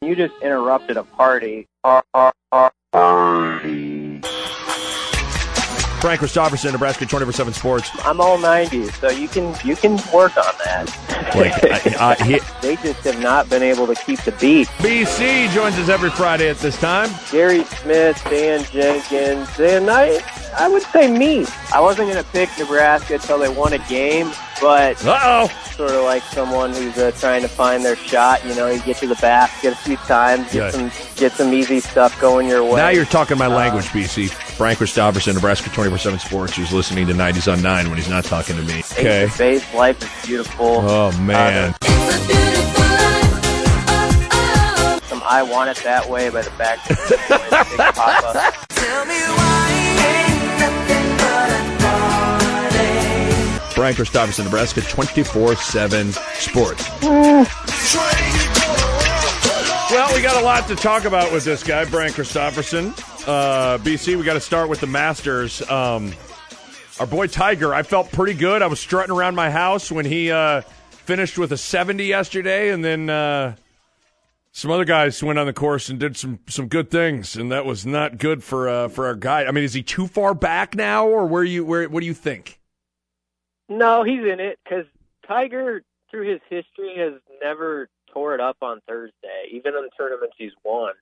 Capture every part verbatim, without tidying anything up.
You just interrupted a party. Party. Brian Christopherson, Nebraska twenty-four seven Sports. I'm all nineties, so you can you can work on that. Like, uh, he, they just have not been able to keep the beat. B C joins us every Friday at this time. Gary Smith, Dan Jenkins, and I, I would say me. I wasn't going to pick Nebraska until they won a game, but Uh-oh. sort of like someone who's uh, trying to find their shot. You know, you get to the basket a few times, get Yeah. some get some easy stuff going your way. Now you're talking my Uh, language, B C. Brian Christopherson, Nebraska twenty-four seven Sports, who's listening to nineties on nine when he's not talking to me. Okay. Face to face, life is beautiful. Oh, man. Uh, some I Want It That Way by the Backstreet Boys, Big Papa. Tell me why ain't nothing but a party. Brian Christopherson, Nebraska twenty-four seven Sports. Well, we got a lot to talk about with this guy, Brian Christopherson. Uh, B C, we got to start with the Masters. Um, our boy Tiger, I felt pretty good. I was strutting around my house when he uh, finished with a seventy yesterday, and then uh, some other guys went on the course and did some, some good things, and that was not good for uh, for our guy. I mean, is he too far back now, or where you where? What do you think? No, he's in it because Tiger, through his history, has never tore it up on Thursday, even in the tournaments he's won.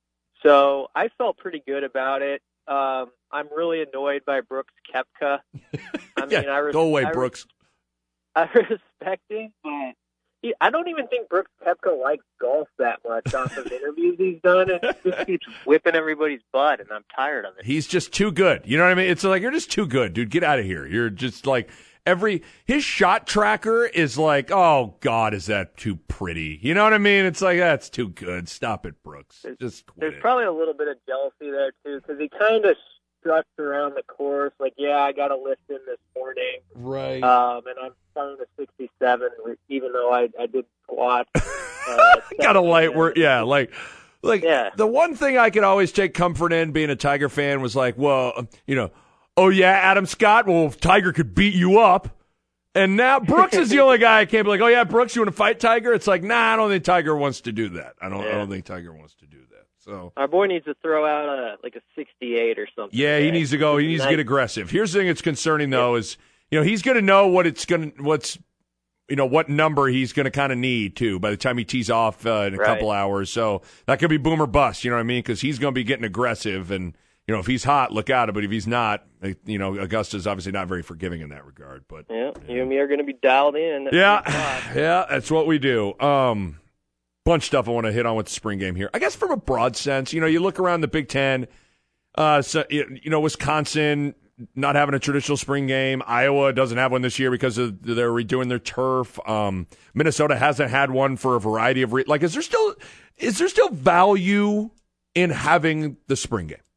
So I felt pretty good about it. Um, I'm really annoyed by Brooks Koepka. I mean, yeah, I res- go away, I Brooks. I respect him, but he, I don't even think Brooks Koepka likes golf that much off of interviews he's done, and he just keeps whipping everybody's butt, and I'm tired of it. He's just too good. You know what I mean? It's like, you're just too good, dude. Get out of here. You're just like every his shot tracker is like, oh God, is that too pretty? You know what I mean? It's like, that's too good. Stop it, Brooks. There's, just quit there's it. probably a little bit of jealousy there too, because he kind of struts around the course like, yeah, I got a lift in this morning, Right. um, and I'm starting to sixty-seven, even though I I did squat. Uh, got a light work. Yeah, like. Like, Yeah. the one thing I could always take comfort in being a Tiger fan was like, well, you know, oh, yeah, Adam Scott, well, if Tiger could beat you up. And now Brooks is the only guy I can't be like, oh, yeah, Brooks, you want to fight Tiger? It's like, nah, I don't think Tiger wants to do that. I don't I Yeah. don't think Tiger wants to do that. So Our boy needs to throw out a like a sixty-eight or something. yeah, he today. needs to go. He needs to get aggressive. Here's the thing that's concerning, though, is, you know, he's going to know what it's going to, what's, you know, what number he's going to kind of need, too, by the time he tees off uh, in a Right. couple hours. So that could be boom or bust, you know what I mean? Because he's going to be getting aggressive. And, you know, if he's hot, look out. But if he's not, you know, Augusta's obviously not very forgiving in that regard. But Yeah, you and me are going to be dialed in. yeah, yeah, that's what we do. Um, bunch of stuff I want to hit on with the spring game here. I guess from a broad sense, you know, you look around the Big Ten, uh, so, you know, Wisconsin not having a traditional spring game. Iowa doesn't have one this year because of, they're redoing their turf. Um, Minnesota hasn't had one for a variety of re- like. Is there still is there still value in having the spring game?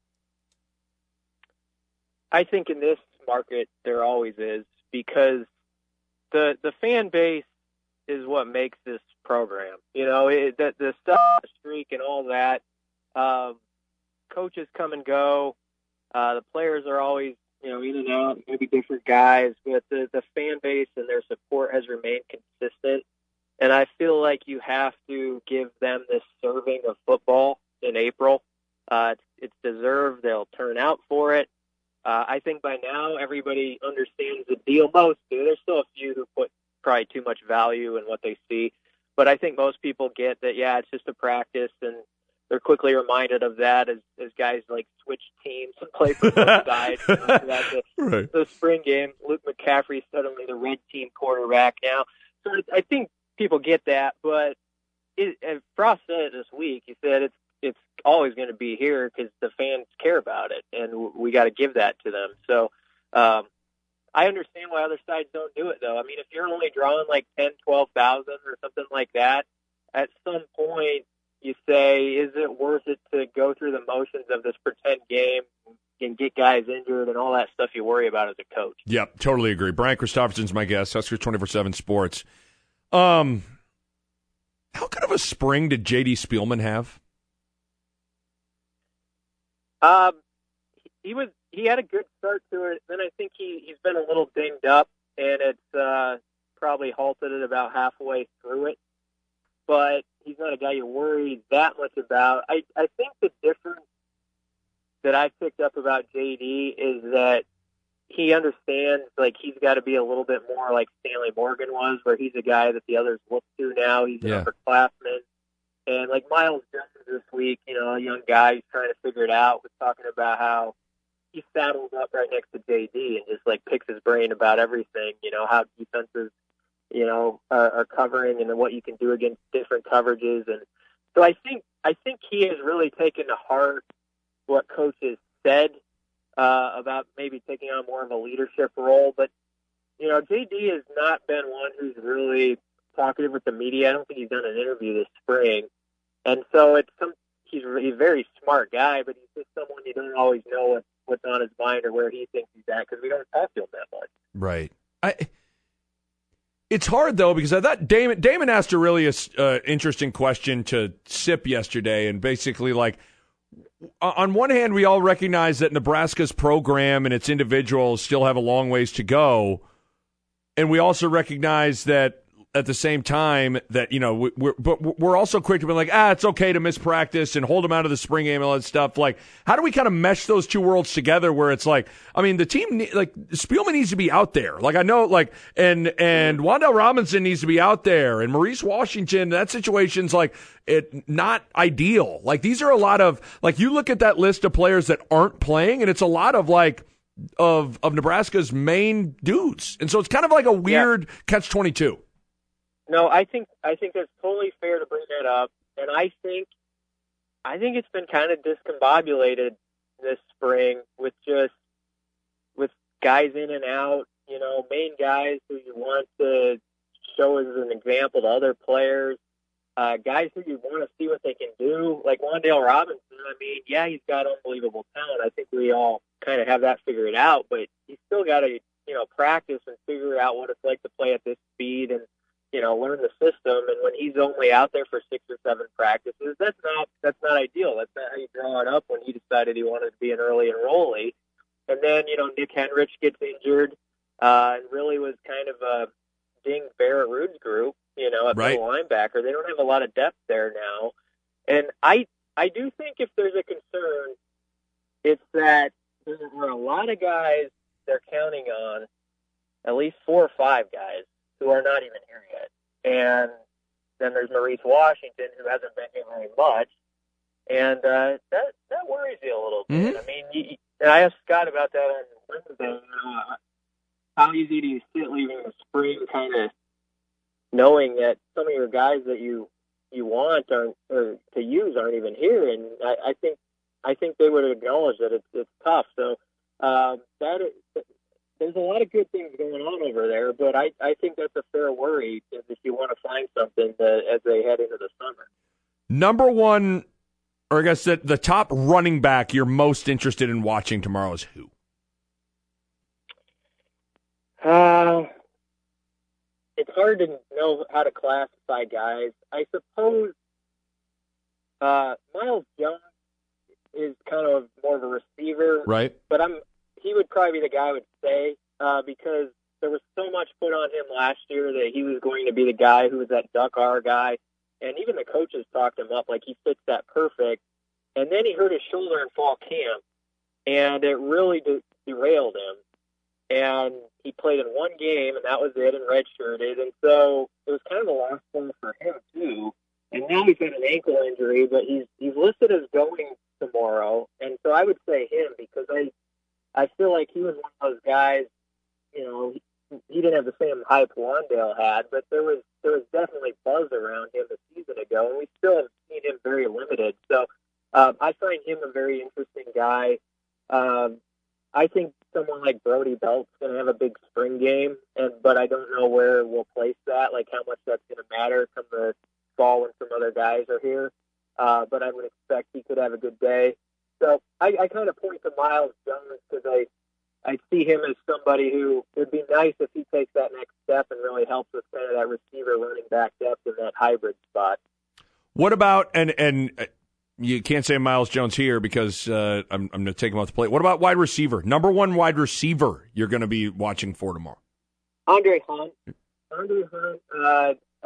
I think in this market there always is, because the the fan base is what makes this program. You know, it, the the stuff, the streak, and all that. Um, coaches come and go. Uh, the players are always, you know, in and out, maybe different guys, but the, the fan base and their support has remained consistent. And I feel like you have to give them this serving of football in April. Uh, it's, it's deserved. They'll turn out for it. Uh, I think by now everybody understands the deal. Most do. There's still a few who put probably too much value in what they see. But I think most people get that, yeah, it's just a practice, and they're quickly reminded of that as, as guys like switch teams and play for both sides. You know, throughout the, Right. the spring game, Luke McCaffrey's suddenly the red team quarterback now. So I think people get that. But it, and Frost said it this week. He said it's it's always going to be here because the fans care about it, and we got to give that to them. So um, I understand why other sides don't do it, though. I mean, if you're only drawing like ten, twelve thousand or something like that, at some point you say, is it worth it to go through the motions of this pretend game and get guys injured and all that stuff you worry about as a coach? Yep, totally agree. Brian Christopherson's my guest, Huskers twenty-four seven Sports. Um, how good of a spring did J D Spielman have? Um, he was he had a good start to it. Then I think he he's been a little dinged up, and it's uh, probably halted it about halfway through it. But he's not a guy you worry that much about. I, I think the difference that I picked up about J D is that he understands, like, he's got to be a little bit more like Stanley Morgan was, where he's a guy that the others look to now. He's an Yeah. upperclassman. And, like, Miles Jones this week, you know, a young guy who's trying to figure it out, was talking about how he saddles up right next to J D and just, like, picks his brain about everything, you know, how defenses, you know, are, are covering and then what you can do against different coverages. And so I think I think he has really taken to heart what coaches said uh, about maybe taking on more of a leadership role. But, you know, J D has not been one who's really talkative with the media. I don't think he's done an interview this spring. And so it's some, he's, he's a very smart guy, but he's just someone you don't always know what, what's on his mind or where he thinks he's at because we don't talk to him that much. Right. I. It's hard, though, because I thought Damon, Damon asked a really uh, interesting question to Sip yesterday, and basically, like, on one hand, we all recognize that Nebraska's program and its individuals still have a long ways to go, and we also recognize that at the same time that, you know, we're, but we're also quick to be like, ah, it's okay to miss practice and hold them out of the spring game and all that stuff. Like, how do we kind of mesh those two worlds together where it's like, I mean, the team, like, Spielman needs to be out there. Like, I know, like, and, and Wandale Robinson needs to be out there, and Maurice Washington, that situation's like, it not ideal. Like, these are a lot of, like, you look at that list of players that aren't playing, and it's a lot of, like, of, of Nebraska's main dudes. And so it's kind of like a weird yeah. catch twenty-two. No, I think I think that's totally fair to bring that up, and I think I think it's been kind of discombobulated this spring with just with guys in and out, you know, main guys who you want to show as an example to other players, uh, guys who you want to see what they can do, like Wandale Robinson. I mean, yeah, he's got unbelievable talent. I think we all kind of have that figured out, but he's still got to, you know, practice and figure out what it's like to play at this speed and, you know, learn the system. And when he's only out there for six or seven practices, that's not that's not ideal. That's not how you draw it up when he decided he wanted to be an early enrollee. And then, you know, Nick Henrich gets injured uh, and really was kind of a ding Barrett Rude's group, you know, at right. middle linebacker. They don't have a lot of depth there now. And I I do think if there's a concern, it's that there are a lot of guys they're counting on, at least four or five guys, who are not even here yet. And then there's Maurice Washington, who hasn't been here very much. And uh, that that worries you a little bit. Mm-hmm. I mean, you, and I asked Scott about that on Wednesday. Uh, how easy do you sit leaving the spring kind of knowing that some of your guys that you, you want aren't, or to use aren't even here? And I, I think I think they would acknowledge that it's, it's tough. So um, that is, there's a lot of good things going on over there, but I, I think that's a fair worry if you want to find something that, as they head into the summer. Number one, or I guess the, the top running back you're most interested in watching tomorrow is who? Uh, it's hard to know how to classify guys. I suppose uh, Miles Jones is kind of more of a receiver, right? But I'm he would probably be the guy I would say uh, because there was so much put on him last year that he was going to be the guy who was that Duck R guy, and even the coaches talked him up like he fits that perfect. And then he hurt his shoulder in fall camp, and it really de- derailed him. And he played in one game, and that was it, and redshirted. And so it was kind of the last one for him too. And now he's got an ankle injury, but he's he's listed as going tomorrow. And so I would say him because I. I feel like he was one of those guys, you know, he, he didn't have the same hype Wandale had, but there was there was definitely buzz around him a season ago, and we still have seen him very limited. So um, I find him a very interesting guy. Um, I think someone like Brody Belt's going to have a big spring game, and but I don't know where we'll place that, like how much that's going to matter come the fall when some other guys are here. Uh, but I would expect he could have a good day. So I, I kind of point to Miles Jones because I, I see him as somebody who it would be nice if he takes that next step and really helps with kind of that receiver running back depth in that hybrid spot. What about, and and you can't say Miles Jones here because uh, I'm, I'm going to take him off the plate. What about wide receiver? Number one wide receiver you're going to be watching for tomorrow? Andre Hunt. Andre Hunt, uh, I, you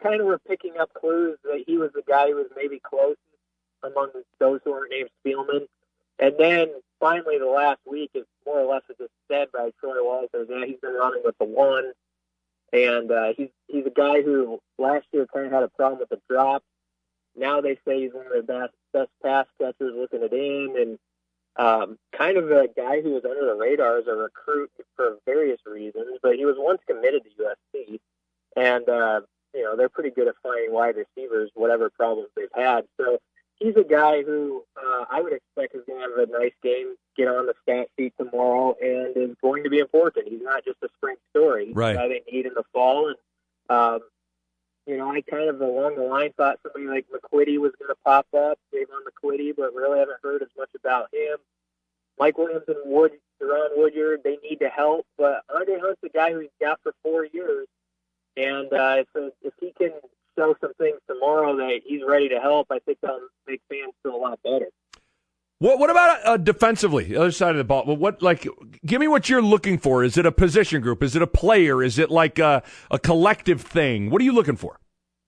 kind of were picking up clues that he was the guy who was maybe closest among those who aren't named Spielman. And then finally the last week is more or less just said by Troy Walters that he's been running with the one. And uh, he's he's a guy who last year kind of had a problem with the drop. Now they say he's one of the best, best pass catchers looking it in, and um, kind of a guy who was under the radar as a recruit for various reasons, but he was once committed to U S C, and uh, you know they're pretty good at finding wide receivers, whatever problems they've had. So he's a guy who uh, I would expect is going to have a nice game, get on the stat sheet tomorrow, and is going to be important. He's not just a spring story. He's Right. a guy they need in the fall, and um, you know, I kind of along the line thought somebody like McQuitty was going to pop up, Javon McQuitty, but really haven't heard as much about him. Mike Williams and Wood, Deron Woodyard, they need to help, but Andre Hunt's a guy who he's got for four years, and uh, if, if he can show some things tomorrow that he's ready to help, I think that'll make fans feel a lot better. What what about uh, defensively, the other side of the ball? Well, what like? Give me what you're looking for. Is it a position group? Is it a player? Is it like a, a collective thing? What are you looking for?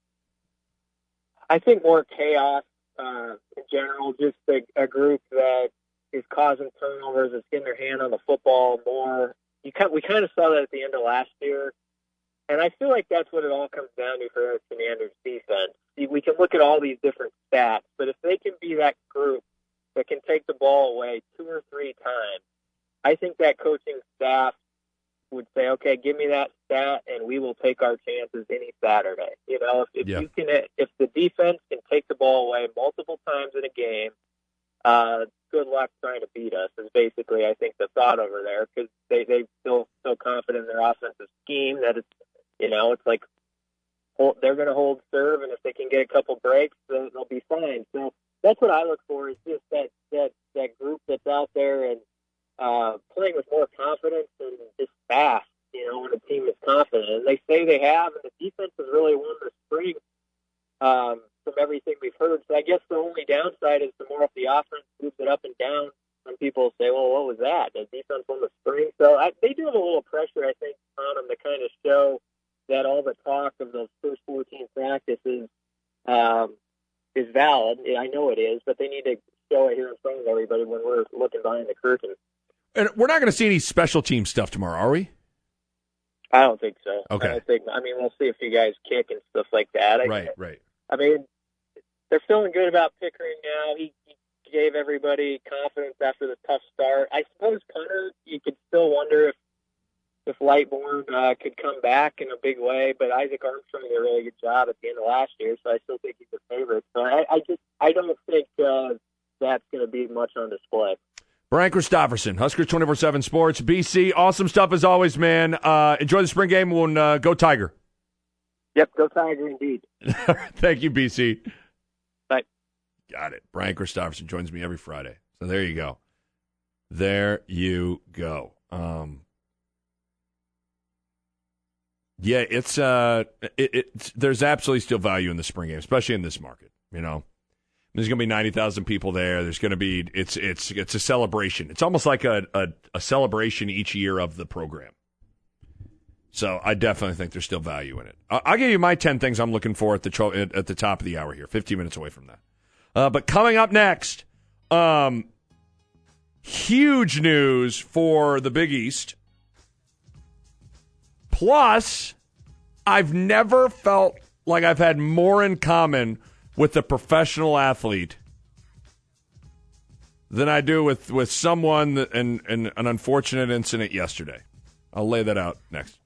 I think more chaos uh, in general, just a, a group that is causing turnovers, is getting their hand on the football more. You kind, we kind of saw that at the end of last year, and I feel like that's what it all comes down to for Eric Commanders defense. See, we can look at all these different stats, but if they can be that group that can take the ball away two or three times, I think that coaching staff would say, okay, give me that stat and we will take our chances any Saturday. You know, if, if Yeah. you can, if the defense can take the ball away multiple times in a game, uh, good luck trying to beat us is basically, I think, the thought over there, because they, they feel so confident in their offensive scheme that it's, you know, it's like hold, they're going to hold serve, and if they can get a couple breaks, then they'll be fine. So that's what I look for, is just that, that, that group that's out there and uh, playing with more confidence and just fast, you know, when a team is confident. And they say they have, and the defense has really won the spring um, from everything we've heard. So I guess the only downside is the more if the offense moves it up and down, some people say, well, what was that? The defense won the spring. So I, they do have a little pressure, I think, on them to kind of show that all the talk of those first fourteen practices um, is valid. I know it is, but they need to show it here in front of everybody when we're looking behind the curtain. And we're not going to see any special team stuff tomorrow, are we? I don't think so. Okay. I don't think. I mean, we'll see if you guys kick and stuff like that. I, Right, right. I mean, they're feeling good about Pickering now. He, he gave everybody confidence after the tough start. I suppose punter, you could still wonder if if Lightbourne uh, could come back in a big way, but Isaac Armstrong did a really good job at the end of last year, so I still think he's a favorite. So I, I just I don't think uh, that's going to be much on display. Brian Christopherson, Huskers twenty-four seven Sports, B C. Awesome stuff as always, man. Uh, enjoy the spring game. We'll uh, go Tiger. Yep, go Tiger indeed. Thank you, B C. Bye. Got it. Brian Christopherson joins me every Friday. So there you go. There you go. Um, yeah, it's uh, it, it's there's absolutely still value in the spring game, especially in this market. You know, there's going to be ninety thousand people there. There's going to be it's it's it's a celebration. It's almost like a, a a celebration each year of the program. So I definitely think there's still value in it. I'll give you my ten things I'm looking for at the tro- at the top of the hour here. fifteen minutes away from that. Uh, but coming up next, um, huge news for the Big East. Plus, I've never felt like I've had more in common with a professional athlete than I do with, with someone that, and, and an unfortunate incident yesterday. I'll lay that out next.